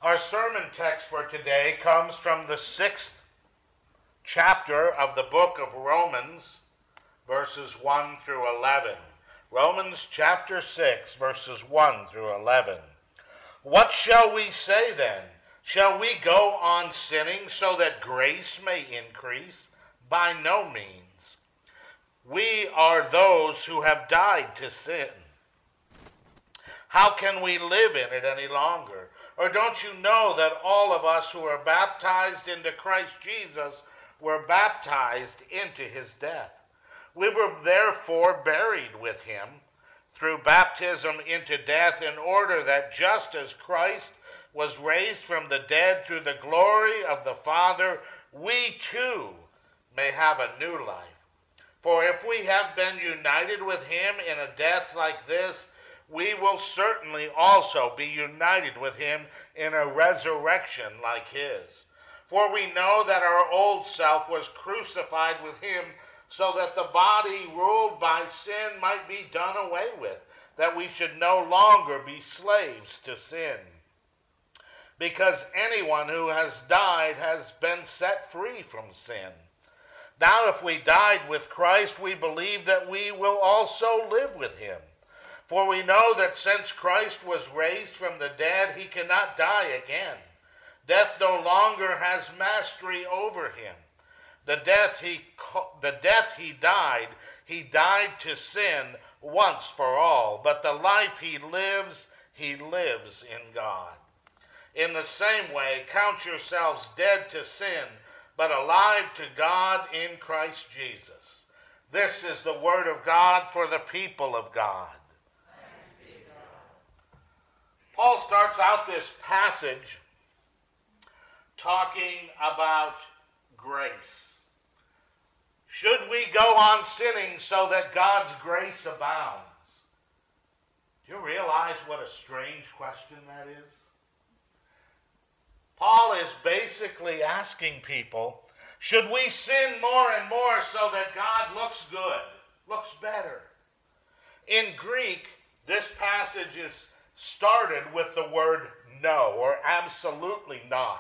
Our sermon text for today comes from the 6th chapter of the book of Romans, verses 1 through 11. Romans chapter 6, verses 1 through 11. What shall we say then? Shall we go on sinning so that grace may increase? By no means. We are those who have died to sin. How can we live in it any longer? Or don't you know that all of us who are baptized into Christ Jesus were baptized into his death? We were therefore buried with him through baptism into death, in order that just as Christ was raised from the dead through the glory of the Father, we too may have a new life. For if we have been united with him in a death like this, we will certainly also be united with him in a resurrection like his. For we know that our old self was crucified with him, so that the body ruled by sin might be done away with, that we should no longer be slaves to sin. Because anyone who has died has been set free from sin. Now if we died with Christ, we believe that we will also live with him. For we know that since Christ was raised from the dead, he cannot die again. Death no longer has mastery over him. The death he died to sin once for all. But the life he lives in God. In the same way, count yourselves dead to sin, but alive to God in Christ Jesus. This is the word of God for the people of God. Paul starts out this passage talking about grace. Should we go on sinning so that God's grace abounds? Do you realize what a strange question that is? Paul is basically asking people, should we sin more and more so that God looks good, looks better? In Greek, this passage is started with the word no, or absolutely not.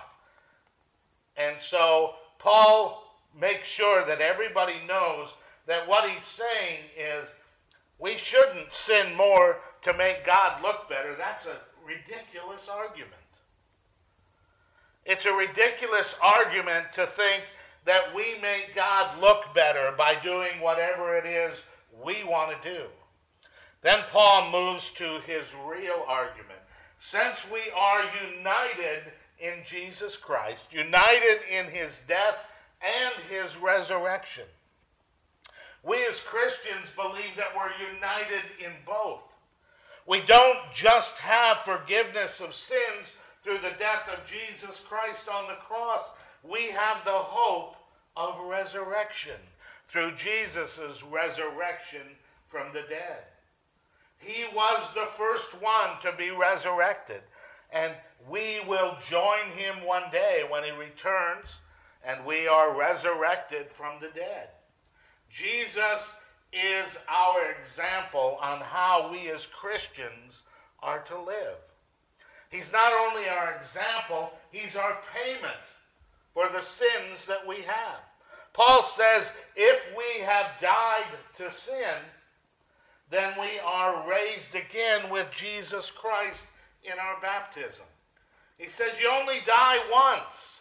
And so Paul makes sure that everybody knows that what he's saying is we shouldn't sin more to make God look better. That's a ridiculous argument. It's a ridiculous argument to think that we make God look better by doing whatever it is we want to do. Then Paul moves to his real argument. Since we are united in Jesus Christ, united in his death and his resurrection, we as Christians believe that we're united in both. We don't just have forgiveness of sins through the death of Jesus Christ on the cross. We have the hope of resurrection through Jesus' resurrection from the dead. He was the first one to be resurrected, and we will join him one day when he returns, and we are resurrected from the dead. Jesus is our example on how we as Christians are to live. He's not only our example, he's our payment for the sins that we have. Paul says, if we have died to sin, then we are raised again with Jesus Christ in our baptism. He says you only die once.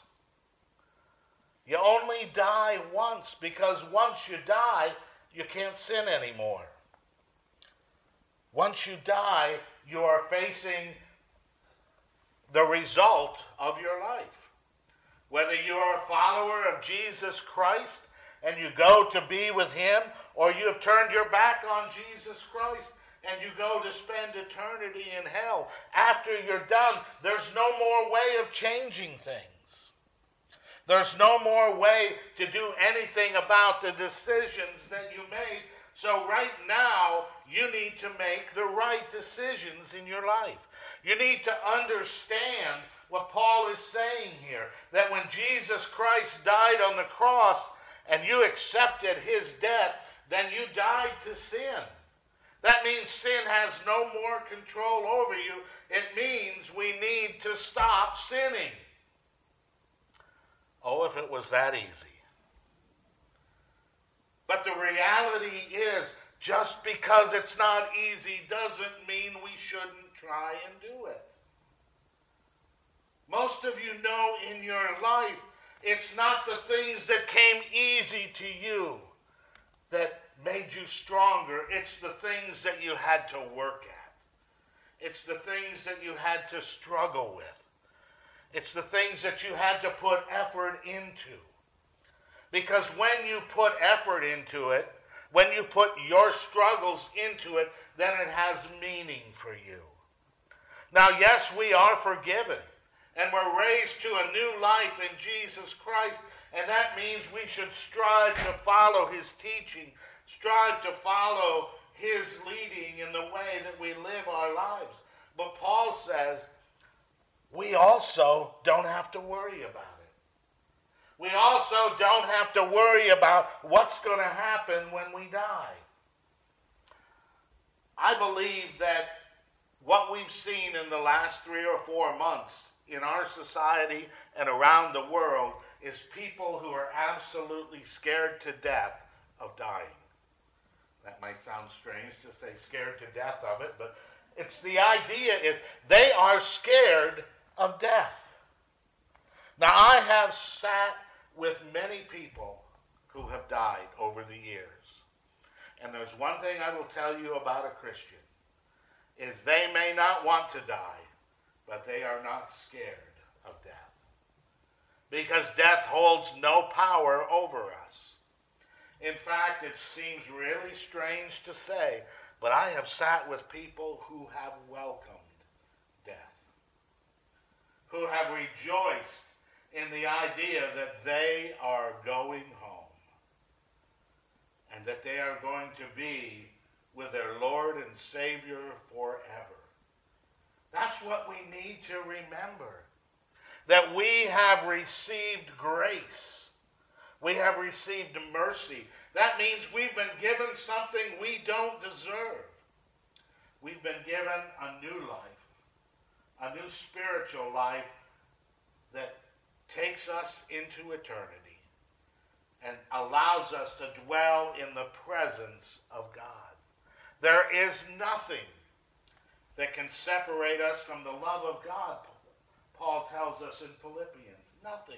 You only die once, because once you die, you can't sin anymore. Once you die, you are facing the result of your life. Whether you are a follower of Jesus Christ and you go to be with him, or you have turned your back on Jesus Christ and you go to spend eternity in hell. After you're done, there's no more way of changing things. There's no more way to do anything about the decisions that you made. So right now, you need to make the right decisions in your life. You need to understand what Paul is saying here, that when Jesus Christ died on the cross and you accepted his death, then you died to sin. That means sin has no more control over you. It means we we need to stop sinning. Oh, if it was that easy. But the reality is, just because it's not easy doesn't mean we shouldn't try and do it. Most of you know in your life, it's not the things that came easy to you that made you stronger. It's the things that you had to work at. It's the things that you had to struggle with. It's the things that you had to put effort into. Because when you put effort into it, when you put your struggles into it, then it has meaning for you. Now, yes, we are forgiven, and we're raised to a new life in Jesus Christ, and that means we should strive to follow his teaching, strive to follow his leading in the way that we live our lives. But Paul says we also don't have to worry about it. We also don't have to worry about what's going to happen when we die. I believe that what we've seen in the last 3 or 4 months in our society and around the world is people who are absolutely scared to death of dying. That might sound strange to say scared to death of it, but it's the idea is they are scared of death. Now, I have sat with many people who have died over the years. And there's one thing I will tell you about a Christian, is they may not want to die, but they are not scared of death. Because death holds no power over us. In fact, it seems really strange to say, but I have sat with people who have welcomed death, who have rejoiced in the idea that they are going home and that they are going to be with their Lord and Savior forever. That's what we need to remember, that we have received grace. We have received mercy. That means we've been given something we don't deserve. We've been given a new life, a new spiritual life that takes us into eternity and allows us to dwell in the presence of God. There is nothing that can separate us from the love of God, Paul tells us in Philippians. Nothing.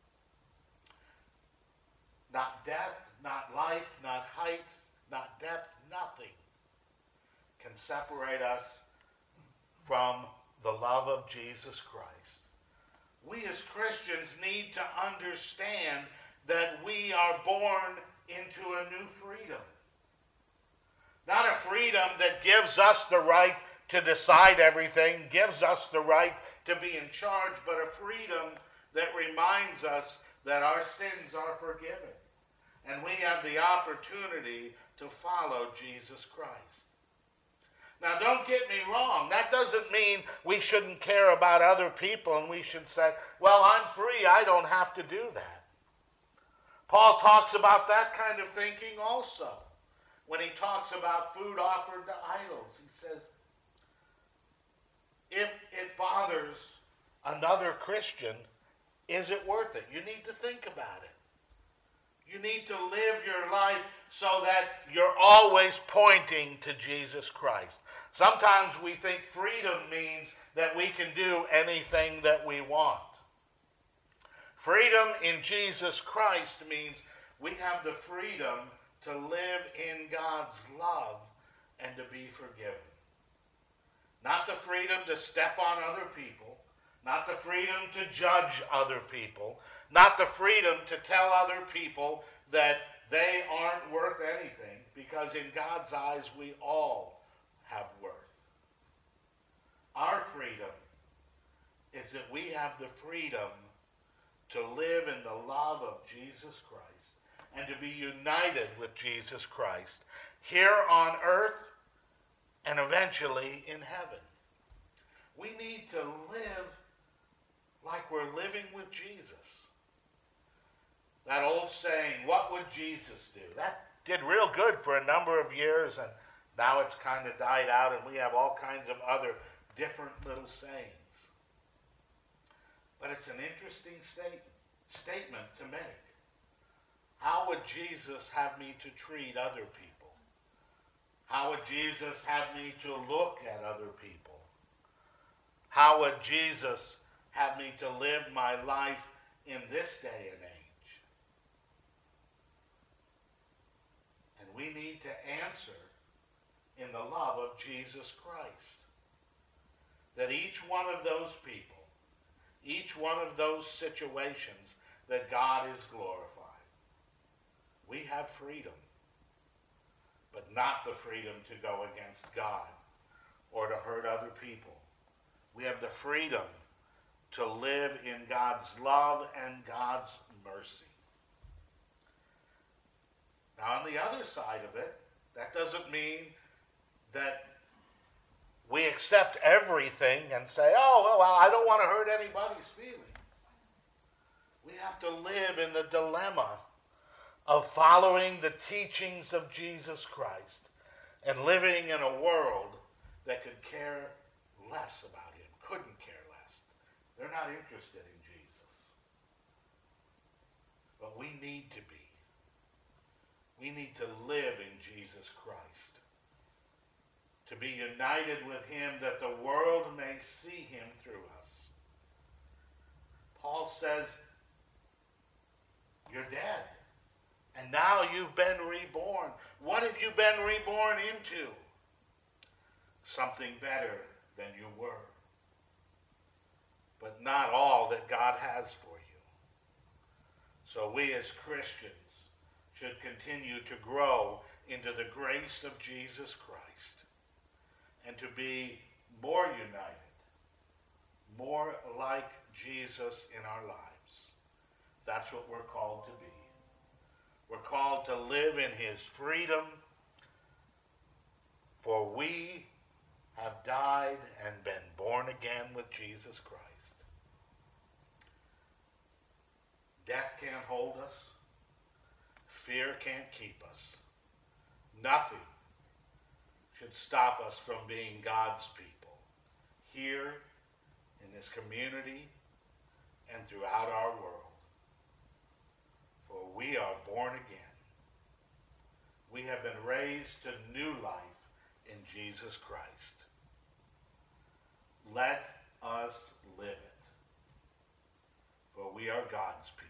Not death, not life, not height, not depth, nothing can separate us from the love of Jesus Christ. We as Christians need to understand that we are born into a new freedom. Not a freedom that gives us the right to decide everything, gives us the right to be in charge, but a freedom that reminds us that our sins are forgiven. And we have the opportunity to follow Jesus Christ. Now, don't get me wrong. That doesn't mean we shouldn't care about other people and we should say, well, I'm free. I don't have to do that. Paul talks about that kind of thinking also. When he talks about food offered to idols, he says, if it bothers another Christian, is it worth it? You need to think about it. You need to live your life so that you're always pointing to Jesus Christ. Sometimes we think freedom means that we can do anything that we want. Freedom in Jesus Christ means we have the freedom to live in God's love and to be forgiven. Not the freedom to step on other people, not the freedom to judge other people, not the freedom to tell other people that they aren't worth anything, because in God's eyes we all have worth. Our freedom is that we have the freedom to live in the love of Jesus Christ and to be united with Jesus Christ here on earth and eventually in heaven. We need to live like we're living with Jesus. That old saying, what would Jesus do? That did real good for a number of years, and now it's kind of died out, and we have all kinds of other different little sayings. But it's an interesting statement to make. How would Jesus have me to treat other people? How would Jesus have me to look at other people? How would Jesus have me to live my life in this day and age? And we need to answer in the love of Jesus Christ. That each one of those people, each one of those situations, that God is glorified. We have freedom, but not the freedom to go against God or to hurt other people. We have the freedom to live in God's love and God's mercy. Now, on the other side of it, that doesn't mean that we accept everything and say, oh, well, I don't want to hurt anybody's feelings. We have to live in the dilemma of following the teachings of Jesus Christ and living in a world that could care less about him, couldn't care less. They're not interested in Jesus. But we need to be. We need to live in Jesus Christ. To be united with him that the world may see him through us. Paul says, you're dead. And now you've been reborn. What have you been reborn into? Something better than you were. But not all that God has for you. So we as Christians should continue to grow into the grace of Jesus Christ and to be more united, more like Jesus in our lives. That's what we're called to be. We're called to live in his freedom, for we have died and been born again with Jesus Christ. Death can't hold us. Fear can't keep us. Nothing should stop us from being God's people here in this community and throughout our world. For we are born again. We have been raised to new life in Jesus Christ. Let us live it. For we are God's people.